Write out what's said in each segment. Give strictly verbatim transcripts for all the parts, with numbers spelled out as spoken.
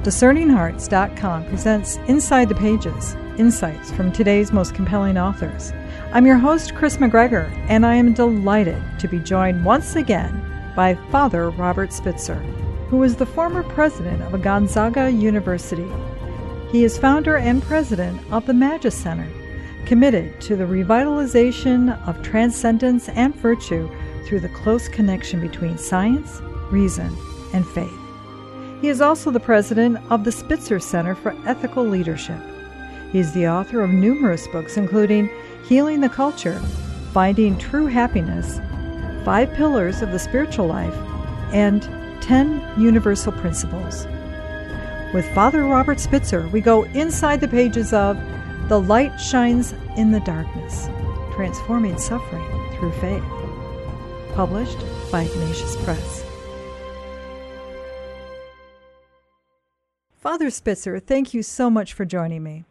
Discerning Hearts dot com presents Inside the Pages, insights from today's most compelling authors. I'm your host, Chris McGregor, and I am delighted to be joined once again by Father Robert Spitzer, who is the former president of Gonzaga University. He is founder and president of the Magis Center, committed to the revitalization of transcendence and virtue through the close connection between science, reason, and faith. He is also the president of the Spitzer Center for Ethical Leadership. He is the author of numerous books, including Healing the Culture, Finding True Happiness, Five Pillars of the Spiritual Life, and Ten Universal Principles. With Father Robert Spitzer, we go inside the pages of The Light Shines in the Darkness, Transforming Suffering Through Faith, published by Ignatius Press. Father Spitzer, thank you so much for joining me.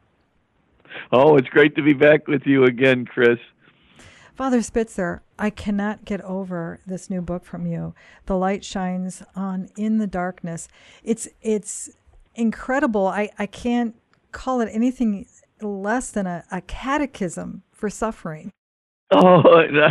Oh, it's great to be back with you again, Chris. Father Spitzer, I cannot get over this new book from you, The Light Shines on in the Darkness. It's it's incredible. I, I can't call it anything less than a, a catechism for suffering. Oh,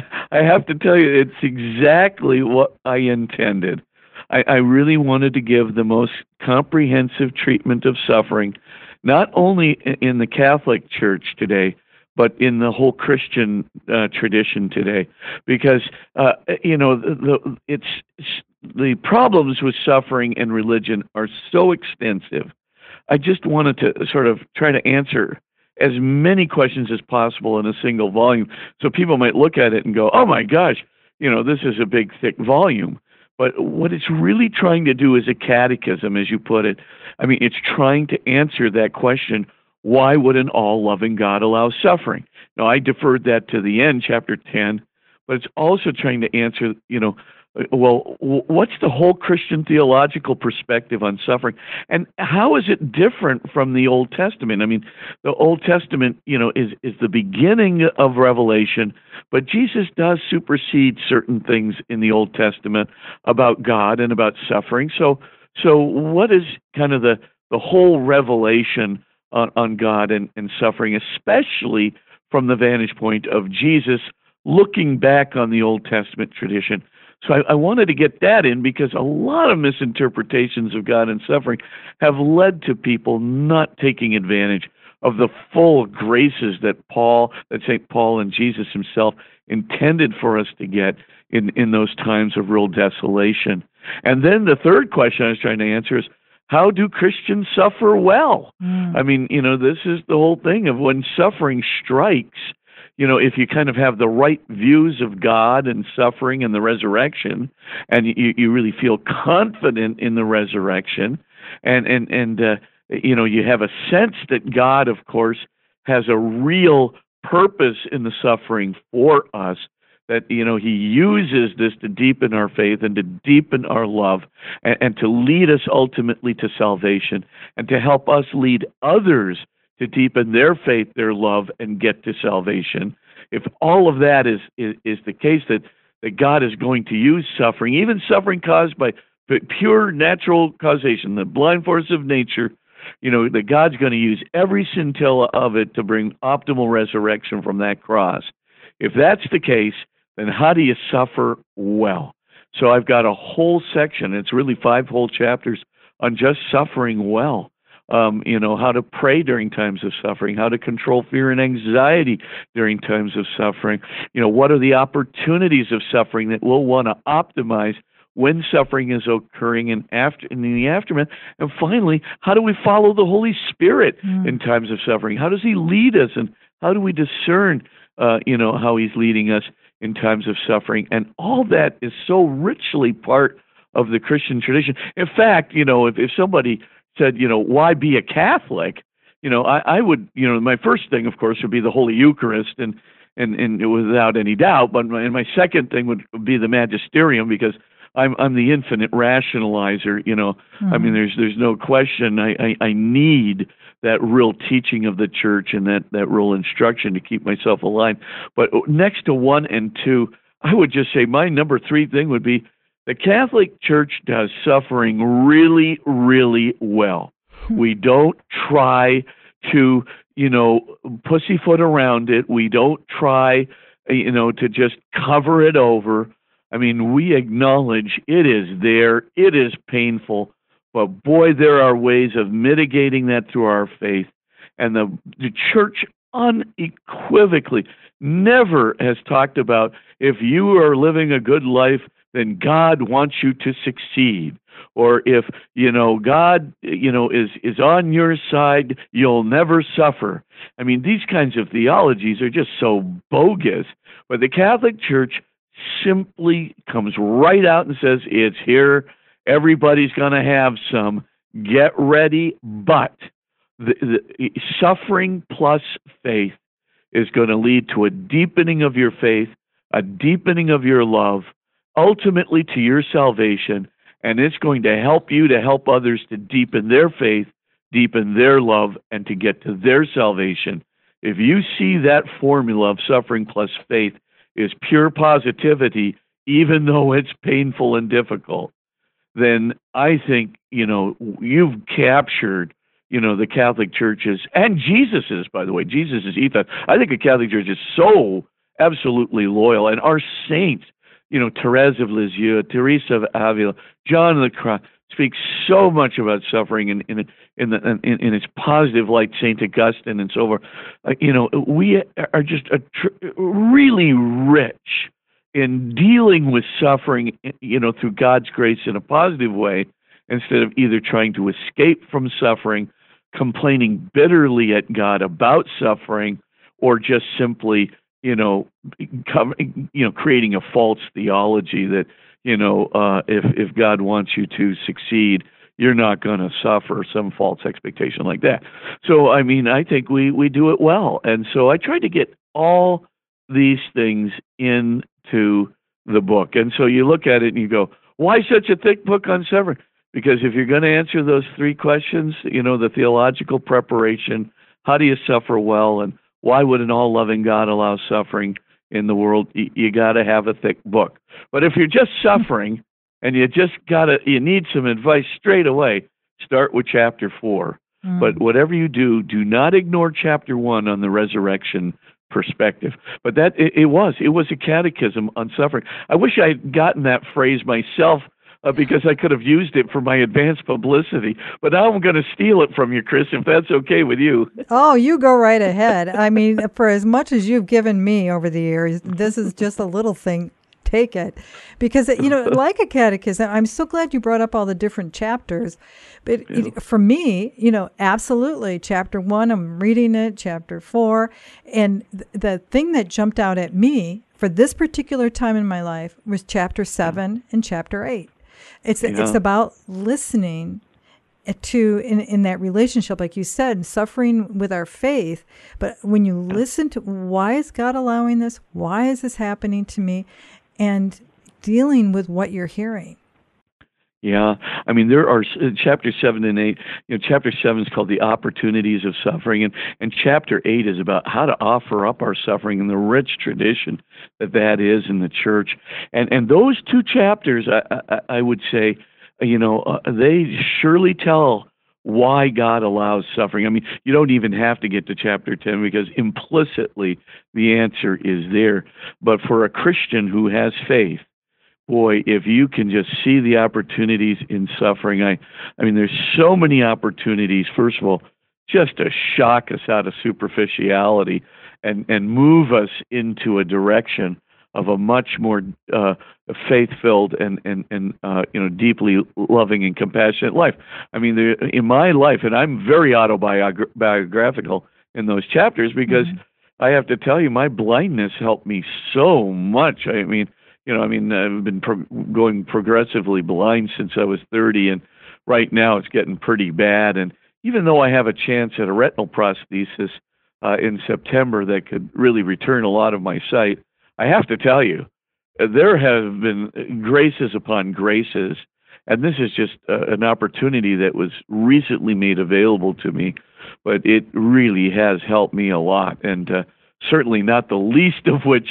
I have to tell you, it's exactly what I intended. I, I really wanted to give the most comprehensive treatment of suffering, not only in the Catholic Church today, but in the whole Christian uh, tradition today, because uh, you know the, the it's the problems with suffering and religion are so extensive. I just wanted to sort of try to answer as many questions as possible in a single volume, so people might look at it and go, "Oh my gosh, you know, this is a big, thick volume." But what it's really trying to do is a catechism, as you put it. I mean, it's trying to answer that question, why would an all-loving God allow suffering? Now, I deferred that to the end, chapter ten, but it's also trying to answer, you know, well, what's the whole Christian theological perspective on suffering? And how is it different from the Old Testament? I mean, the Old Testament, you know, is, is the beginning of Revelation, but Jesus does supersede certain things in the Old Testament about God and about suffering. So, so what is kind of the, the whole revelation on, on God and, and suffering, especially from the vantage point of Jesus looking back on the Old Testament tradition? So I, I wanted to get that in because a lot of misinterpretations of God and suffering have led to people not taking advantage of the full graces that Paul, that Saint Paul and Jesus himself intended for us to get in, in those times of real desolation. And then the third question I was trying to answer is, how do Christians suffer well? Mm. I mean, you know, this is the whole thing of when suffering strikes. You know, if you kind of have the right views of God and suffering and the resurrection, and you, you really feel confident in the resurrection, and and and uh, you know, you have a sense that God, of course, has a real purpose in the suffering for us, that, you know, he uses this to deepen our faith and to deepen our love and, and to lead us ultimately to salvation and to help us lead others to deepen their faith, their love, and get to salvation. If all of that is, is, is the case, that, that God is going to use suffering, even suffering caused by pure natural causation, the blind force of nature, you know, that God's going to use every scintilla of it to bring optimal resurrection from that cross. If that's the case, then how do you suffer well? So I've got a whole section, it's really five whole chapters, on just suffering well. Um, you know, how to pray during times of suffering, how to control fear and anxiety during times of suffering. You know, what are the opportunities of suffering that we'll want to optimize when suffering is occurring and after in the aftermath? And finally, how do we follow the Holy Spirit mm. in times of suffering? How does he lead us, and how do we discern, uh, you know, how he's leading us in times of suffering? And all that is so richly part of the Christian tradition. In fact, you know, if, if somebody said, you know, why be a Catholic? You know, I, I would, you know, my first thing, of course, would be the Holy Eucharist, and and, and without any doubt. But my, and my second thing would be the Magisterium, because I'm I'm the infinite rationalizer. You know, mm-hmm. I mean, there's there's no question. I, I I need that real teaching of the Church and that that real instruction to keep myself aligned. But next to one and two, I would just say my number three thing would be, the Catholic Church does suffering really, really well. We don't try to, you know, pussyfoot around it. We don't try, you know, to just cover it over. I mean, we acknowledge it is there. It is painful. But boy, there are ways of mitigating that through our faith. And the, the church unequivocally never has talked about, if you are living a good life, then God wants you to succeed. Or if, you know, God, you know, is, is on your side, you'll never suffer. I mean, these kinds of theologies are just so bogus. But the Catholic Church simply comes right out and says, it's here. Everybody's going to have some. Get ready. But the, the suffering plus faith is going to lead to a deepening of your faith, a deepening of your love, ultimately to your salvation, and it's going to help you to help others to deepen their faith, deepen their love, and to get to their salvation. If you see that formula of suffering plus faith is pure positivity, even though it's painful and difficult, then I think, you know, you've captured, you know, the Catholic Church's, and Jesus's, by the way, Jesus's ethos. I think the Catholic Church is so absolutely loyal, and our saints, you know, Therese of Lisieux, Teresa of Avila, John of the Cross, speaks so much about suffering in in in, the, in, in its positive light. Saint Augustine and so forth. Uh, you know, we are just a tr- really rich in dealing with suffering, you know, through God's grace in a positive way, instead of either trying to escape from suffering, complaining bitterly at God about suffering, or just simply, you know, come, you know, creating a false theology that, you know, uh, if if God wants you to succeed, you're not going to suffer, some false expectation like that. So, I mean, I think we, we do it well. And so I tried to get all these things into the book. And so you look at it and you go, why such a thick book on suffering? Because if you're going to answer those three questions, you know, the theological preparation, how do you suffer well, and why would an all-loving God allow suffering in the world? You, you got to have a thick book. But if you're just suffering and you just got to, you need some advice straight away, start with chapter four. Mm. But whatever you do, do not ignore chapter one on the resurrection perspective. But that it, it was, it was a catechism on suffering. I wish I had gotten that phrase myself, Uh, because I could have used it for my advanced publicity. But now I'm going to steal it from you, Chris, if that's okay with you. Oh, you go right ahead. I mean, for as much as you've given me over the years, this is just a little thing. Take it. Because, you know, like a catechism, I'm so glad you brought up all the different chapters. But yeah. it, for me, you know, absolutely. Chapter one, I'm reading it, chapter four. And th- the thing that jumped out at me for this particular time in my life was chapter seven and chapter eight. It's yeah. it's about listening to, in, in that relationship, like you said, suffering with our faith. But when you listen to, why is God allowing this? Why is this happening to me? And dealing with what you're hearing. Yeah, I mean, there are uh, chapter seven and eight. You know, chapter seven is called the opportunities of suffering, and and chapter eight is about how to offer up our suffering and the rich tradition that that is in the church. And and those two chapters, I I, I would say, you know, uh, they surely tell why God allows suffering. I mean, you don't even have to get to chapter ten, because implicitly the answer is there. But for a Christian who has faith, boy, if you can just see the opportunities in suffering, I, I mean, there's so many opportunities, first of all, just to shock us out of superficiality and, and move us into a direction of a much more uh, faith-filled and, and, and uh, you know, deeply loving and compassionate life. I mean, there, in my life, and I'm very autobiographical in those chapters, because mm-hmm. I have to tell you, my blindness helped me so much. I mean, You know, I mean, I've been pro- going progressively blind since I was thirty, and right now it's getting pretty bad. And even though I have a chance at a retinal prosthesis uh, in September that could really return a lot of my sight, I have to tell you, uh, there have been graces upon graces, and this is just uh, an opportunity that was recently made available to me, but it really has helped me a lot, and uh, certainly not the least of which is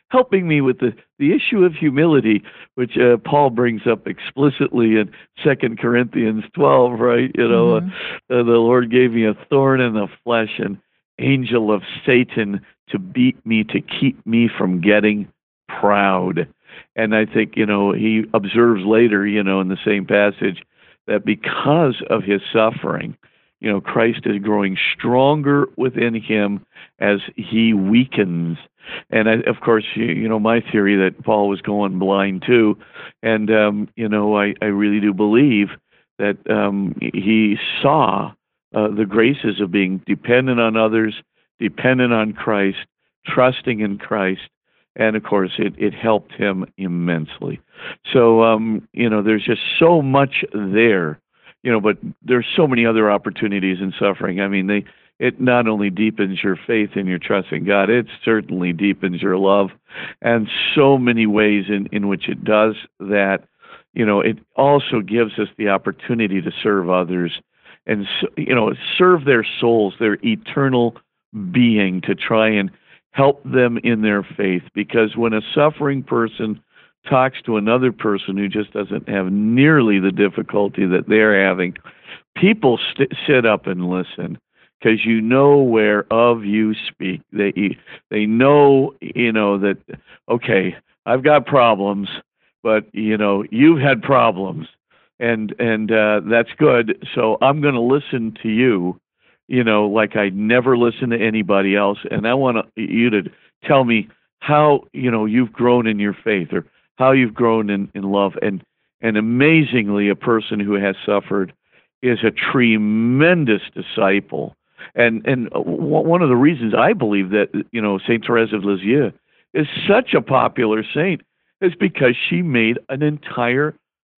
helping me with the, the issue of humility, which uh, Paul brings up explicitly in Second Corinthians twelve, right? You know, mm-hmm. uh, uh, the Lord gave me a thorn in the flesh, an angel of Satan to beat me, to keep me from getting proud. And I think, you know, he observes later, you know, in the same passage, that because of his suffering, you know, Christ is growing stronger within him as he weakens. And I, of course, you, you know, my theory that Paul was going blind too. And, um, you know, I, I really do believe that um, he saw uh, the graces of being dependent on others, dependent on Christ, trusting in Christ. And of course, it, it helped him immensely. So, um, you know, there's just so much there, you know, but there's so many other opportunities in suffering. I mean, they, it not only deepens your faith and your trust in God, it certainly deepens your love, and so many ways in, in which it does that. You know, it also gives us the opportunity to serve others and, you know, serve their souls, their eternal being, to try and help them in their faith. Because when a suffering person talks to another person who just doesn't have nearly the difficulty that they're having, people st- sit up and listen, because you know whereof you speak. They they know, you know, that, okay, I've got problems, but, you know, you've had problems, and and uh, that's good, so I'm going to listen to you, you know, like I never listen to anybody else, and I want you to tell me how, you know, you've grown in your faith, or how you've grown in, in love. And, and amazingly, a person who has suffered is a tremendous disciple. And and one of the reasons I believe that, you know, Saint Therese of Lisieux is such a popular saint is because she made an entire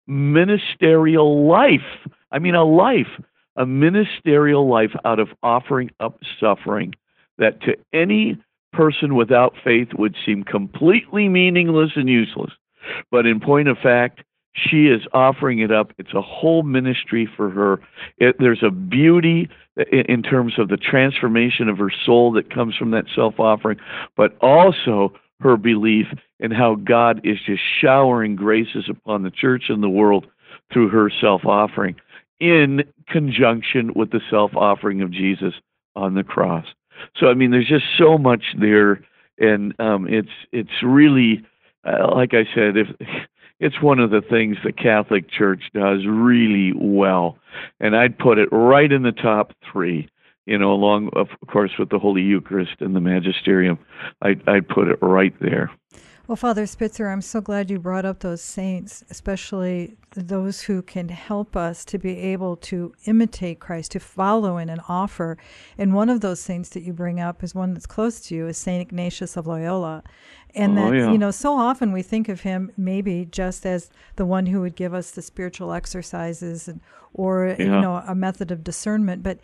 ministerial life. I mean, a life, a ministerial life out of offering up suffering that to any person without faith would seem completely meaningless and useless. But in point of fact, she is offering it up. It's a whole ministry for her. It, there's a beauty in, in terms of the transformation of her soul that comes from that self-offering, but also her belief in how God is just showering graces upon the church and the world through her self-offering, in conjunction with the self-offering of Jesus on the cross. So, I mean, there's just so much there, and um, it's it's really, uh, like I said, if it's one of the things the Catholic Church does really well, and I'd put it right in the top three. You know, along, of course, with the Holy Eucharist and the Magisterium, I'd, I'd put it right there. Well, Father Spitzer, I'm so glad you brought up those saints, especially those who can help us to be able to imitate Christ, to follow in and offer. And one of those saints that you bring up is one that's close to you, is Saint Ignatius of Loyola. And oh, that, yeah. you know, so often we think of him maybe just as the one who would give us the spiritual exercises and, or, yeah. you know, a method of discernment. But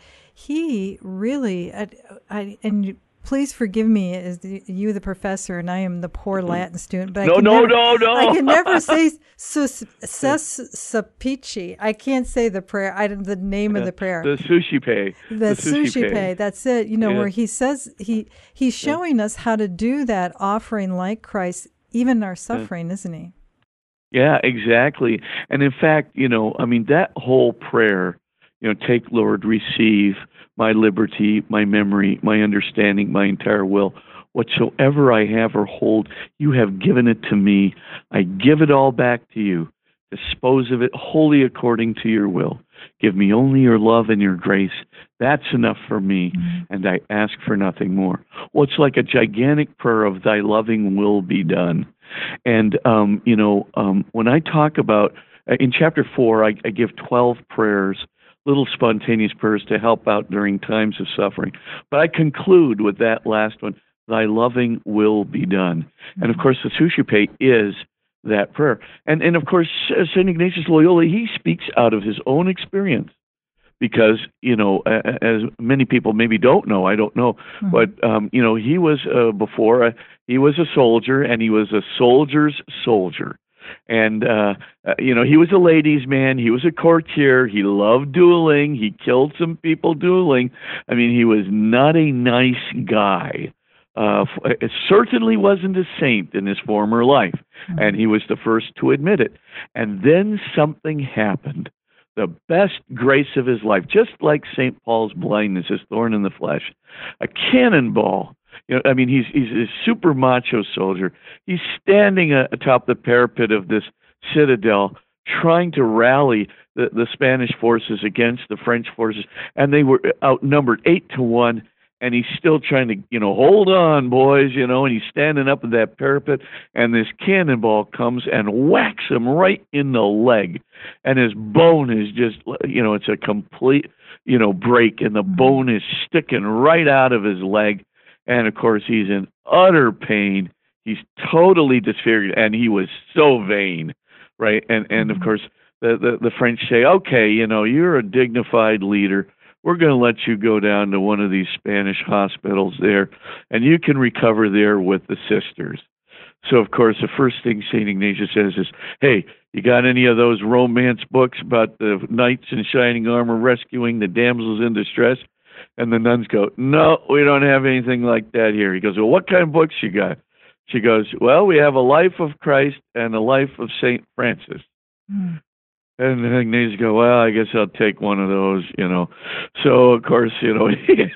he really, I, I, and you, please forgive me, as the, you, the professor, and I am the poor Latin student. But no, I can no, never, no, no. I can never say sus, ses sapici. I can't say the prayer. I the name of the prayer. The sushi pay. The, the sushi, sushi pay. pay. That's it. You know, yeah. where he says he he's showing yeah. us how to do that, offering like Christ, even in our suffering, yeah. isn't he? Yeah, exactly. And in fact, you know, I mean, that whole prayer, you know, take, Lord, receive my liberty, my memory, my understanding, my entire will. Whatsoever I have or hold, you have given it to me. I give it all back to you. Dispose of it wholly according to your will. Give me only your love and your grace. That's enough for me, mm-hmm. and I ask for nothing more. Well, it's like a gigantic prayer of thy loving will be done. And, um, you know, um, when I talk about, in chapter four, I, I give twelve prayers, little spontaneous prayers to help out during times of suffering. But I conclude with that last one, thy loving will be done. Mm-hmm. And of course, the Suscipe is that prayer. And, and of course, Saint Ignatius Loyola, he speaks out of his own experience. Because, you know, as many people maybe don't know, I don't know, mm-hmm. but, um, you know, he was uh, before, uh, he was a soldier, and he was a soldier's soldier. And, uh, uh, you know, he was a ladies' man. He was a courtier. He loved dueling. He killed some people dueling. I mean, he was not a nice guy. Uh, it certainly wasn't a saint in his former life, mm-hmm. and he was the first to admit it. And then something happened. The best grace of his life, just like Saint Paul's blindness, his thorn in the flesh, a cannonball. You know, I mean, he's he's a super macho soldier. He's standing atop the parapet of this citadel, trying to rally the, the Spanish forces against the French forces, and they were outnumbered eight to one. And he's still trying to, you know, hold on, boys, you know, and he's standing up at that parapet, and this cannonball comes and whacks him right in the leg. And his bone is just, you know, it's a complete, you know, break, and the bone is sticking right out of his leg. And, of course, he's in utter pain. He's totally disfigured, and he was so vain, right? And, and of course, the, the, the French say, okay, you know, you're a dignified leader. We're going to let you go down to one of these Spanish hospitals there, and you can recover there with the sisters. So, of course, the first thing Saint Ignatius says is, hey, you got any of those romance books about the knights in shining armor rescuing the damsels in distress? And the nuns go, no, we don't have anything like that here. He goes, well, what kind of books you got? She goes, well, we have a life of Christ and a life of Saint Francis. Mm. And Ignatius go, well, I guess I'll take one of those, you know. So, of course, you know,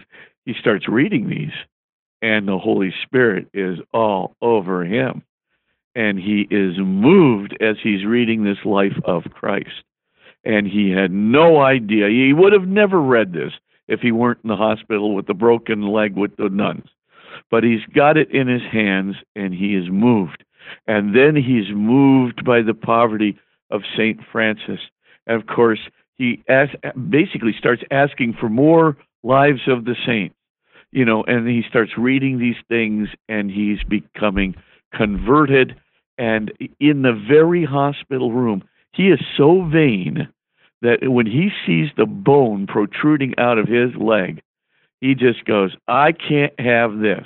he starts reading these, and the Holy Spirit is all over him. And he is moved as he's reading this life of Christ. And he had no idea. He would have never read this if he weren't in the hospital with the broken leg with the nuns. But he's got it in his hands, and he is moved. And then he's moved by the poverty of Saint Francis. And of course, he ask, basically starts asking for more lives of the saints, you know, and he starts reading these things, and he's becoming converted. And in the very hospital room, he is so vain that when he sees the bone protruding out of his leg, he just goes, I can't have this.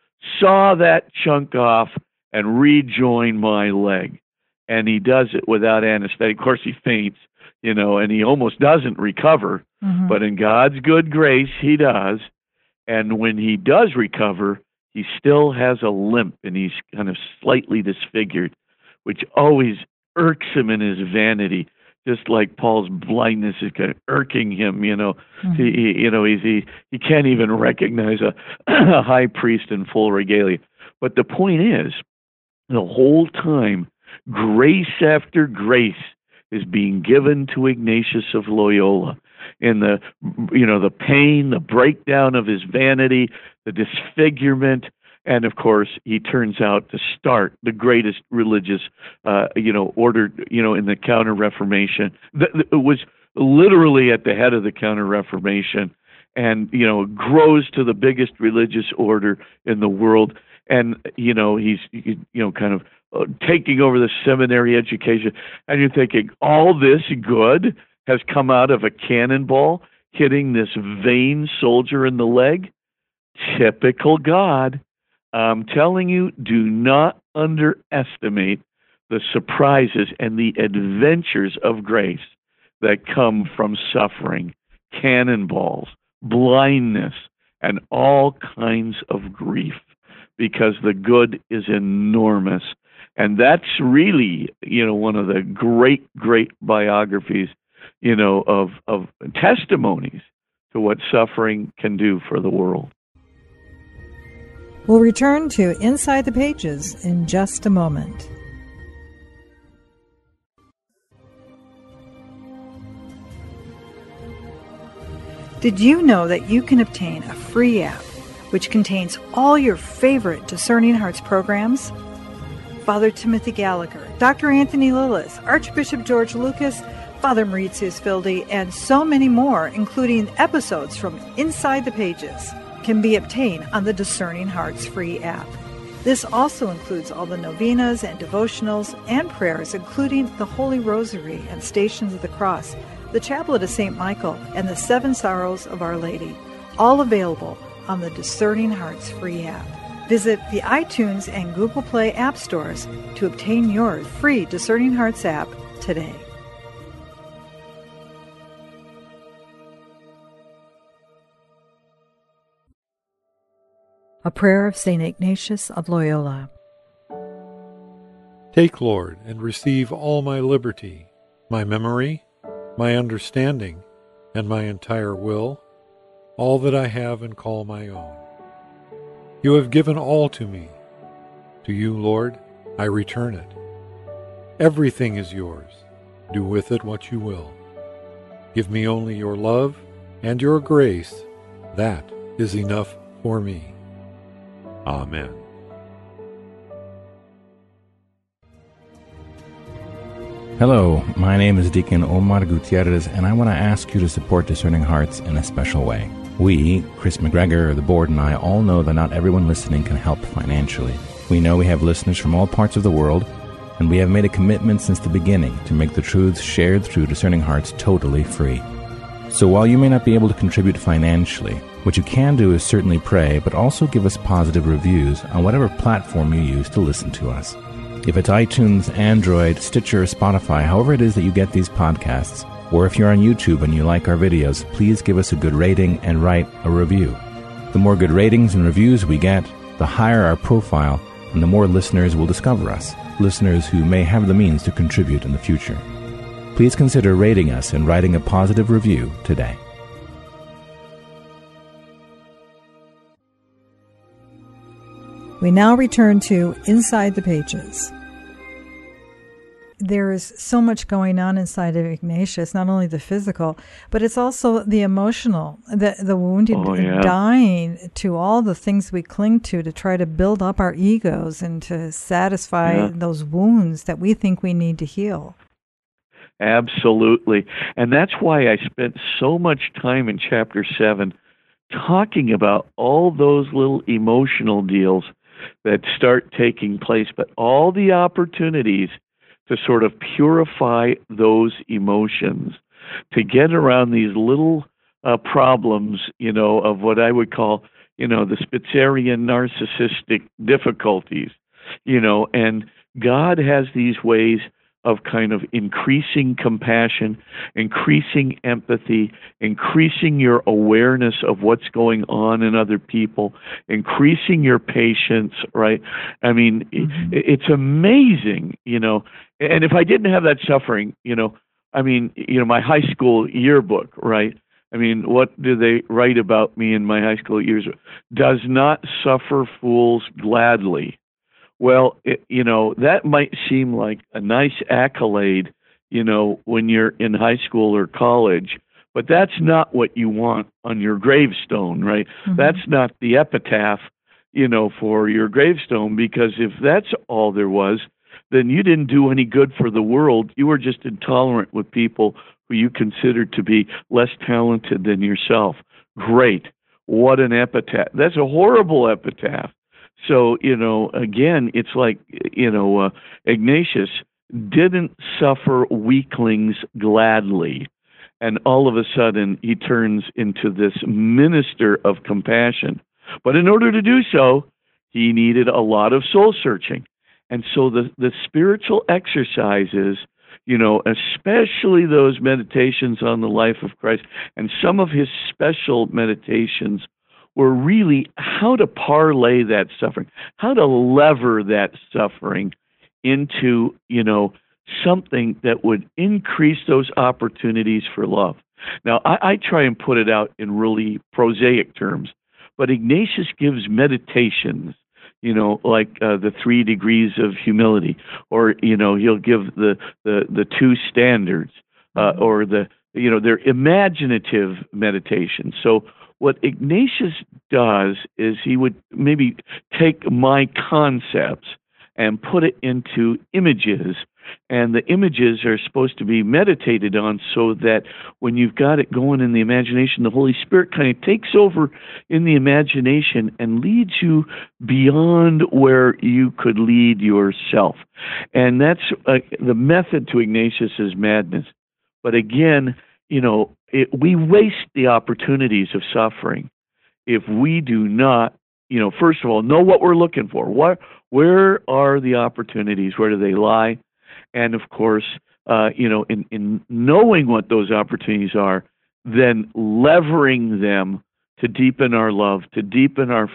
Saw that chunk off and rejoin my leg. And he does it without anesthetic. Of course, he faints, you know, and he almost doesn't recover. Mm-hmm. But in God's good grace, he does. And when he does recover, he still has a limp, and he's kind of slightly disfigured, which always irks him in his vanity, just like Paul's blindness is kind of irking him, you know. Mm-hmm. He, he, you know, he's, he, he can't even recognize a, a high priest in full regalia. But the point is, the whole time, grace after grace is being given to Ignatius of Loyola. In the, you know, the pain, the breakdown of his vanity, the disfigurement, and of course, he turns out to start the greatest religious, uh, you know, order, you know, in the Counter-Reformation. It was literally at the head of the Counter-Reformation, and you know, grows to the biggest religious order in the world. And you know, he's, you know, kind of uh, taking over the seminary education, and you're thinking, all this good has come out of a cannonball hitting this vain soldier in the leg? Typical God. I'm telling you, do not underestimate the surprises and the adventures of grace that come from suffering, cannonballs, blindness, and all kinds of grief, because the good is enormous. And that's really, you know, one of the great, great biographies, you know, of, of testimonies to what suffering can do for the world. We'll return to Inside the Pages in just a moment. Did you know that you can obtain a free app which contains all your favorite Discerning Hearts programs? Father Timothy Gallagher, Doctor Anthony Lillis, Archbishop George Lucas, Father Mauritius Fildi, and so many more, including episodes from Inside the Pages, can be obtained on the Discerning Hearts free app. This also includes all the novenas and devotionals and prayers, including the Holy Rosary and Stations of the Cross, the Chaplet of Saint Michael, and the Seven Sorrows of Our Lady, all available on the Discerning Hearts free app. Visit the iTunes and Google Play app stores to obtain your free Discerning Hearts app today. A prayer of Saint Ignatius of Loyola. Take, Lord, and receive all my liberty, my memory, my understanding, and my entire will, all that I have and call my own. You have given all to me. To you, Lord, I return it. Everything is yours. Do with it what you will. Give me only your love and your grace. That is enough for me. Amen. Hello, my name is Deacon Omar Gutierrez, and I want to ask you to support Discerning Hearts in a special way. We, Chris McGregor, the board, and I all know that not everyone listening can help financially. We know we have listeners from all parts of the world, and we have made a commitment since the beginning to make the truths shared through Discerning Hearts totally free. So while you may not be able to contribute financially, what you can do is certainly pray, but also give us positive reviews on whatever platform you use to listen to us. If it's iTunes, Android, Stitcher, or Spotify, however it is that you get these podcasts, or if you're on YouTube and you like our videos, please give us a good rating and write a review. The more good ratings and reviews we get, the higher our profile, and the more listeners will discover us, listeners who may have the means to contribute in the future. Please consider rating us and writing a positive review today. We now return to Inside the Pages. There is so much going on inside of Ignatius, not only the physical, but it's also the emotional, the the wounded, oh, yeah. dying to all the things we cling to to try to build up our egos and to satisfy yeah. those wounds that we think we need to heal. Absolutely. And that's why I spent so much time in chapter seven talking about all those little emotional deals that start taking place, but all the opportunities to sort of purify those emotions, to get around these little uh, problems, you know, of what I would call, you know, the Spitzerian narcissistic difficulties, you know, and God has these ways of kind of increasing compassion, increasing empathy, increasing your awareness of what's going on in other people, increasing your patience, right? I mean, mm-hmm. it, it's amazing, you know. And if I didn't have that suffering, you know, I mean, you know, my high school yearbook, right? I mean, what do they write about me in my high school years? Does not suffer fools gladly. Well, it, you know, that might seem like a nice accolade, you know, when you're in high school or college, but that's not what you want on your gravestone, right? Mm-hmm. That's not the epitaph, you know, for your gravestone, because if that's all there was, then you didn't do any good for the world. You were just intolerant with people who you considered to be less talented than yourself. Great. What an epitaph. That's a horrible epitaph. So, you know, again, it's like, you know, uh, Ignatius didn't suffer weaklings gladly. And all of a sudden, he turns into this minister of compassion. But in order to do so, he needed a lot of soul searching. And so the, the spiritual exercises, you know, especially those meditations on the life of Christ, and some of his special meditations were really how to parlay that suffering, how to lever that suffering into, you know, something that would increase those opportunities for love. Now, I, I try and put it out in really prosaic terms, but Ignatius gives meditations, you know, like uh, the three degrees of humility, or, you know, he'll give the, the, the two standards, uh, or the, you know, they're imaginative meditations. So what Ignatius does is he would maybe take my concepts and put it into images, and the images are supposed to be meditated on so that when you've got it going in the imagination, the Holy Spirit kind of takes over in the imagination and leads you beyond where you could lead yourself. And that's uh, the method to Ignatius's madness. But again, you know, it, we waste the opportunities of suffering if we do not, you know, first of all, know what we're looking for. What, where are the opportunities? Where do they lie? And of course, uh, you know, in, in knowing what those opportunities are, then levering them to deepen our love, to deepen our faith,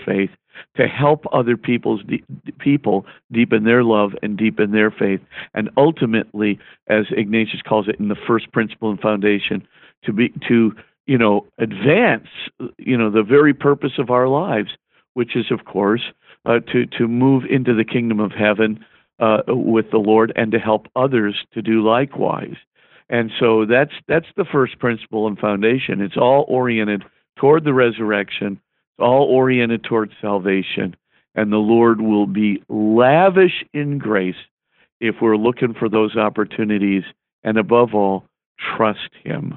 to help other people's de- people deepen their love and deepen their faith, and ultimately, as Ignatius calls it in the first principle and foundation, to be to you know advance you know the very purpose of our lives, which is of course uh, to to move into the kingdom of heaven uh, with the Lord and to help others to do likewise. And so that's that's the first principle and foundation. It's all oriented toward the resurrection. It's all oriented toward salvation. And the Lord will be lavish in grace if we're looking for those opportunities, and above all, trust Him.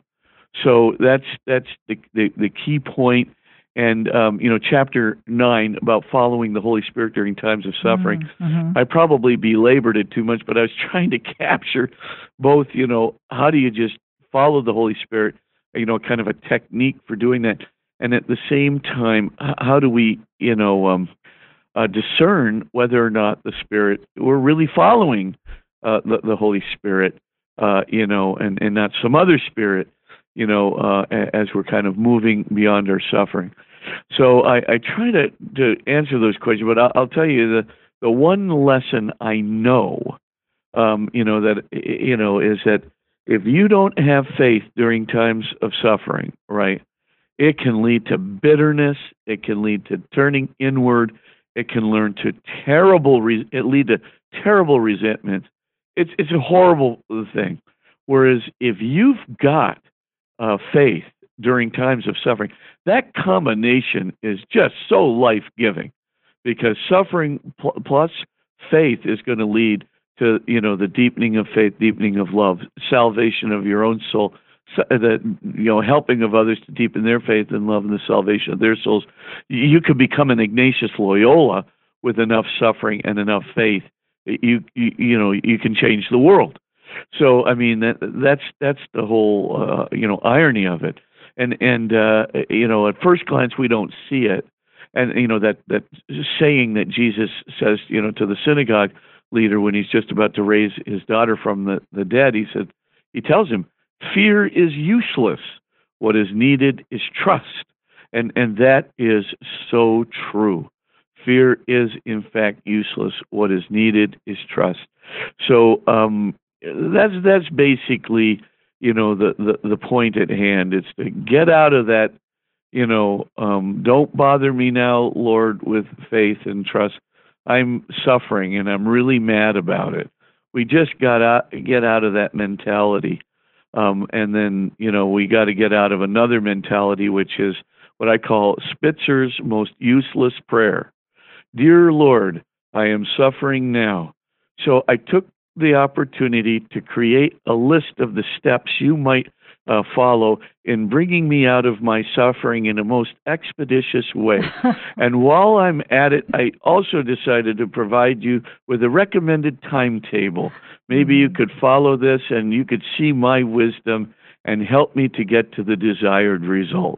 So that's that's the the, the key point. And um, you know, chapter nine about following the Holy Spirit during times of suffering. Mm-hmm. I probably belabored it too much, but I was trying to capture both. You know, how do you just follow the Holy Spirit? You know, kind of a technique for doing that, and at the same time, how do we, you know, um, uh, discern whether or not the Spirit we're really following uh, the, the Holy Spirit, uh, you know, and and not some other spirit. You know, uh, as we're kind of moving beyond our suffering. So I, I try to, to answer those questions, but I'll, I'll tell you the the one lesson I know, um, you know, that you know is that if you don't have faith during times of suffering, right, it can lead to bitterness. It can lead to turning inward. It can lead to terrible. Re- it lead to terrible resentment. It's it's a horrible thing. Whereas if you've got Uh, faith during times of suffering, that combination is just so life-giving, because suffering pl- plus faith is going to lead to, you know, the deepening of faith, deepening of love, salvation of your own soul, so, the, you know, helping of others to deepen their faith and love and the salvation of their souls. You could become an Ignatius Loyola with enough suffering and enough faith. You, you, you know, you can change the world. So I mean that that's that's the whole uh, you know irony of it, and and uh, you know at first glance we don't see it, and you know that that saying that Jesus says you know to the synagogue leader when he's just about to raise his daughter from the, the dead, he said he tells him, fear is useless. What is needed is trust, and and that is so true. Fear is in fact useless. What is needed is trust. So. Um, That's that's basically, you know, the, the, the point at hand. It's to get out of that, you know, um, don't bother me now, Lord, with faith and trust. I'm suffering and I'm really mad about it. We just got to get out of that mentality. Um, and then, you know, we got to get out of another mentality, which is what I call Spitzer's most useless prayer. Dear Lord, I am suffering now. So I took the opportunity to create a list of the steps you might uh, follow in bringing me out of my suffering in a most expeditious way. And while I'm at it, I also decided to provide you with a recommended timetable. Maybe you could follow this and you could see my wisdom and help me to get to the desired result.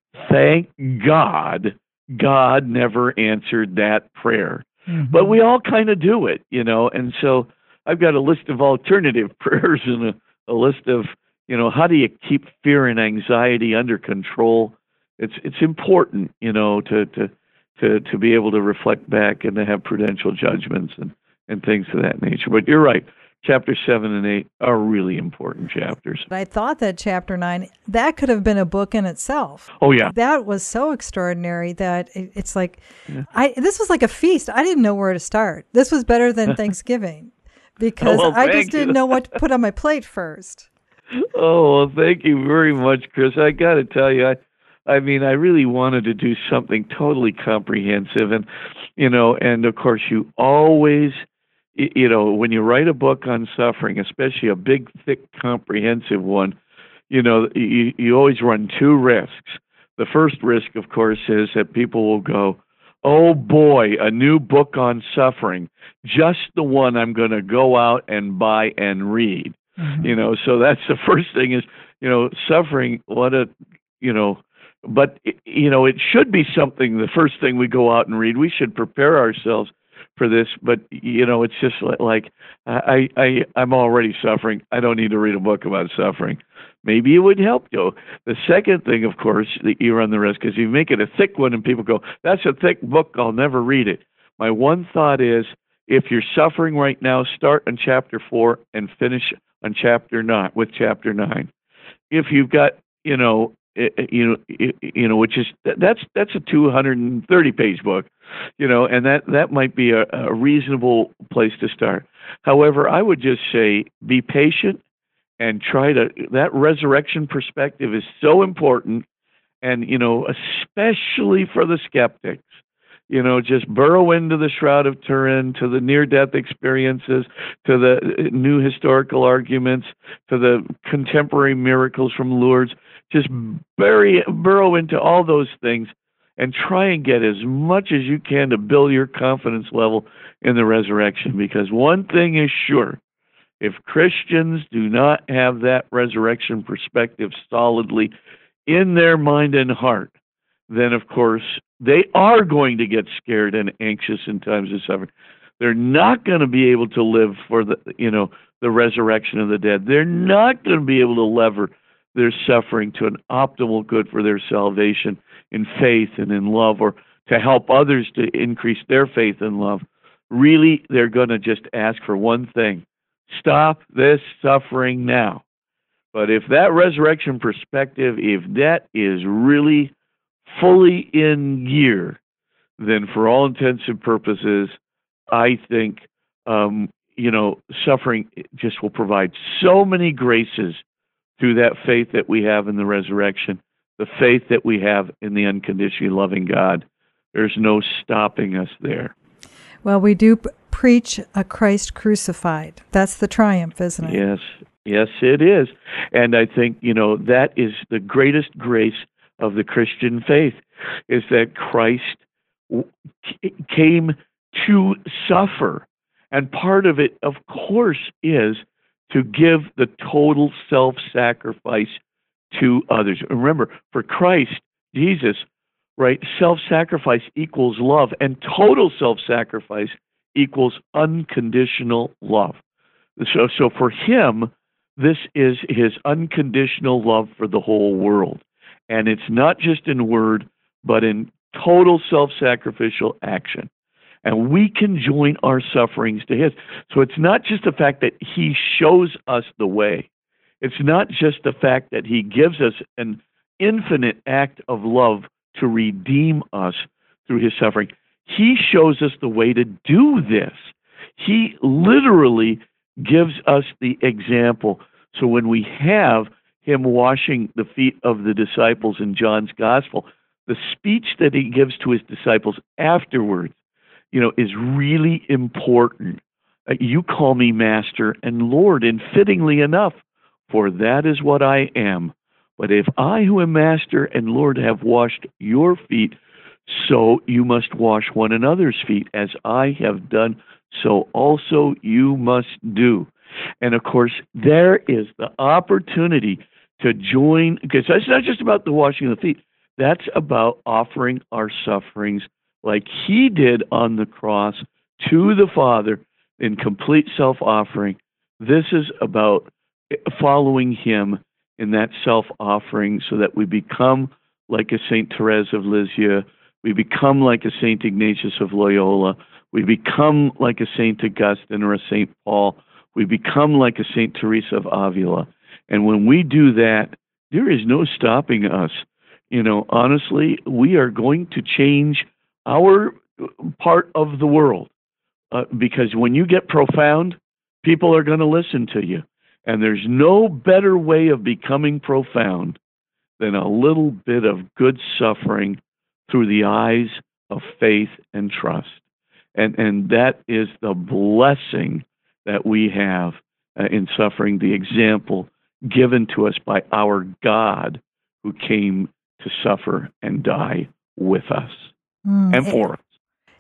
Thank God, God never answered that prayer. Mm-hmm. But we all kind of do it, you know, and so I've got a list of alternative prayers and a, a list of, you know, how do you keep fear and anxiety under control? It's it's important, you know, to to to, to be able to reflect back and to have prudential judgments and, and things of that nature. But you're right. Chapter seven and eight are really important chapters. I thought that chapter nine, that could have been a book in itself. Oh, yeah. That was so extraordinary that it, it's like, yeah. I this was like a feast. I didn't know where to start. This was better than Thanksgiving because oh, well, I just you. didn't know what to put on my plate first. Oh, well, thank you very much, Chris. I got to tell you, I, I mean, I really wanted to do something totally comprehensive. And, you know, and of course, you always... You know, when you write a book on suffering, especially a big, thick, comprehensive one, you know, you, you always run two risks. The first risk, of course, is that people will go, oh boy, a new book on suffering, just the one I'm going to go out and buy and read. Mm-hmm. You know, so that's the first thing is, you know, suffering, what a, you know, but, you know, it should be something, the first thing we go out and read. We should prepare ourselves for this, but you know, it's just like I, I, I'm already suffering. I don't need to read a book about suffering. maybe it would help you. The second thing, of course, that you run the risk is you make it a thick one and people go, that's a thick book, I'll never read it. My one thought is, if you're suffering right now, start on chapter four and finish on chapter nine with chapter nine. If you've got, you know, you know, you know, which is that's that's a two hundred thirty page book, you know, and that that might be a, a reasonable place to start. However, I would just say be patient and try to. That resurrection perspective is so important, and you know, especially for the skeptics. You know, just burrow into the Shroud of Turin, to the near-death experiences, to the new historical arguments, to the contemporary miracles from Lourdes. Just bury, burrow into all those things and try and get as much as you can to build your confidence level in the resurrection. Because one thing is sure, if Christians do not have that resurrection perspective solidly in their mind and heart, then, of course, they are going to get scared and anxious in times of suffering. They're not going to be able to live for the, you know, the resurrection of the dead. They're not going to be able to lever their suffering to an optimal good for their salvation in faith and in love, or to help others to increase their faith and love. Really, they're going to just ask for one thing: stop this suffering now. But if that resurrection perspective, if that is really fully in gear, then for all intents and purposes, I think, um, you know, suffering just will provide so many graces through that faith that we have in the resurrection, the faith that we have in the unconditionally loving God. There's no stopping us there. Well, we do p- preach a Christ crucified. That's the triumph, isn't it? Yes, yes, it is. And I think, you know, that is the greatest grace of the Christian faith, is that Christ w- came to suffer. And part of it, of course, is to give the total self-sacrifice to others. Remember, for Christ, Jesus, right, self-sacrifice equals love, and total self-sacrifice equals unconditional love. So, so for him, this is his unconditional love for the whole world. And it's not just in word, but in total self-sacrificial action. And we can join our sufferings to his. So it's not just the fact that he shows us the way. It's not just the fact that he gives us an infinite act of love to redeem us through his suffering. He shows us the way to do this. He literally gives us the example. So when we have him washing the feet of the disciples in John's Gospel, the speech that he gives to his disciples afterwards, you know, is really important. Uh, you call me Master and Lord, and fittingly enough, for that is what I am. But if I, who am Master and Lord, have washed your feet, so you must wash one another's feet, as I have done, so also you must do. And of course, there is the opportunity to join, because that's not just about the washing of the feet. That's about offering our sufferings like he did on the cross to the Father in complete self-offering. This is about following him in that self-offering so that we become like a Saint Therese of Lisieux, we become like a Saint Ignatius of Loyola, we become like a Saint Augustine or a Saint Paul, we become like a Saint Teresa of Avila. And when we do that, there is no stopping us. You know, honestly, we are going to change our part of the world, uh, because when you get profound, people are going to listen to you. And there's no better way of becoming profound than a little bit of good suffering through the eyes of faith and trust. And, and that is the blessing that we have uh, in suffering, the example given to us by our God who came to suffer and die with us mm, and for us.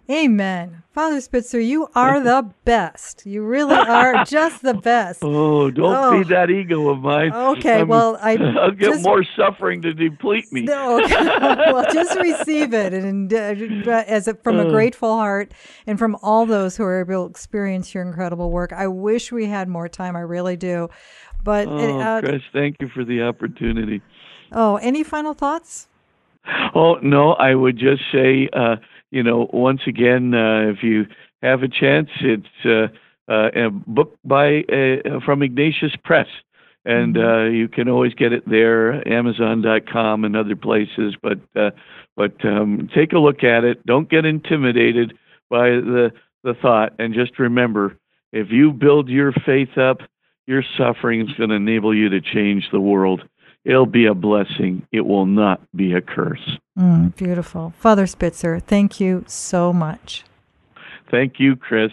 Amen. Father Spitzer, you are the best. You really are just the best. Oh, don't oh. feed that ego of mine. Okay, I'm, well, I I'll get just, more suffering to deplete me. No, okay. Well, just receive it, and uh, as a, from a grateful heart, and from all those who are able to experience your incredible work. I wish we had more time. I really do. But Oh, uh, Chris, thank you for the opportunity. oh, any final thoughts? Oh, no, I would just say, uh, you know, once again, uh, if you have a chance, it's uh, uh, a book by uh, from Ignatius Press. And Mm-hmm. uh, you can always get it there, Amazon dot com and other places. But uh, but um, take a look at it. Don't get intimidated by the, the thought. And just remember, if you build your faith up, your suffering is going to enable you to change the world. It'll be a blessing. It will not be a curse. Mm, beautiful. Father Spitzer, thank you so much. Thank you, Chris.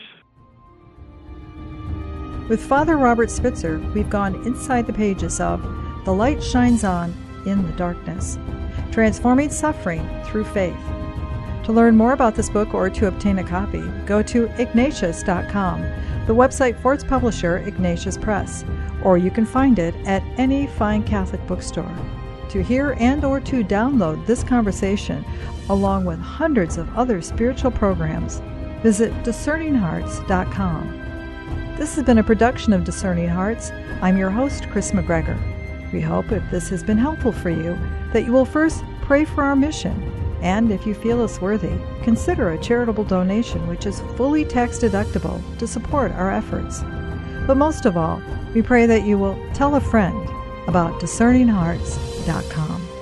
With Father Robert Spitzer, we've gone inside the pages of The Light Shines On in the Darkness, Transforming Suffering Through Faith. To learn more about this book or to obtain a copy, go to ignatius dot com, the website for its publisher, Ignatius Press, or you can find it at any fine Catholic bookstore. To hear and or to download this conversation, along with hundreds of other spiritual programs, visit discerning hearts dot com. This has been a production of Discerning Hearts. I'm your host, Chris McGregor. We hope, if this has been helpful for you, that you will first pray for our mission, and if you feel us worthy, consider a charitable donation which is fully tax-deductible to support our efforts. But most of all, we pray that you will tell a friend about discerning hearts dot com.